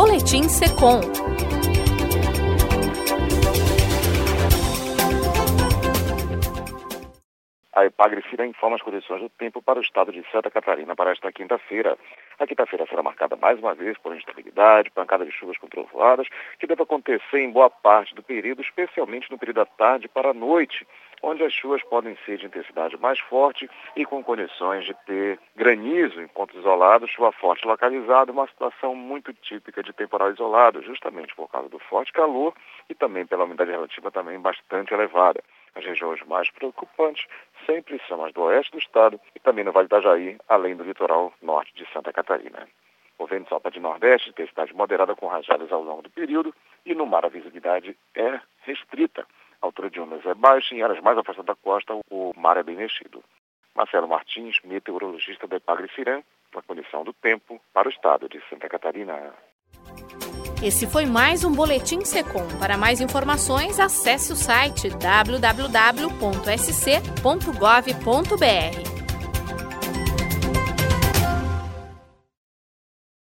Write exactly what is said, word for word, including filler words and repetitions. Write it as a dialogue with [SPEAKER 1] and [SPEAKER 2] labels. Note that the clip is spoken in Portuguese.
[SPEAKER 1] Boletim Secom.
[SPEAKER 2] A Epagre-Ciran informa as condições do tempo para o estado de Santa Catarina para esta quinta-feira. A quinta-feira será marcada mais uma vez por instabilidade, pancada de chuvas com trovoadas, que deve acontecer em boa parte do período, especialmente no período da tarde para a noite, onde as chuvas podem ser de intensidade mais forte e com condições de ter granizo em pontos isolados, chuva forte localizada, uma situação muito típica de temporal isolado, justamente por causa do forte calor e também pela umidade relativa também bastante elevada. As regiões mais preocupantes sempre são as do oeste do estado e também no Vale do Itajaí, além do litoral norte de Santa Catarina. O vento sopra de nordeste, intensidade moderada com rajadas ao longo do período e no mar a visibilidade é restrita. A altura de ondas é baixa e em áreas mais afastadas da costa o mar é bem mexido. Marcelo Martins, meteorologista da Epagre-Ciran, com a condição do tempo para o estado de Santa Catarina.
[SPEAKER 1] Esse foi mais um Boletim Secom. Para mais informações, acesse o site w w w ponto s c ponto gov ponto b r.